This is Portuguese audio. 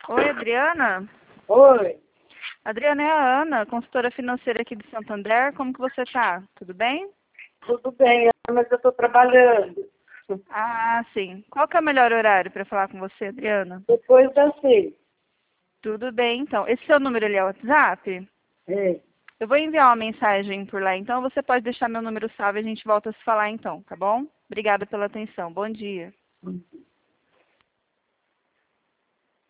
Oi, Adriana? Oi, Adriana, é a Ana, consultora financeira aqui de Santander. Como que você tá? Tudo bem? tudo bem, mas eu estou trabalhando. Ah, sim. Qual que é o melhor horário para falar com você, Adriana? Depois das 6. Tudo bem, então. Esse seu número ele é o WhatsApp? É. Eu vou enviar uma mensagem por lá, então você pode deixar meu número salvo e a gente volta a se falar então, tá bom? Obrigada pela atenção. Bom dia.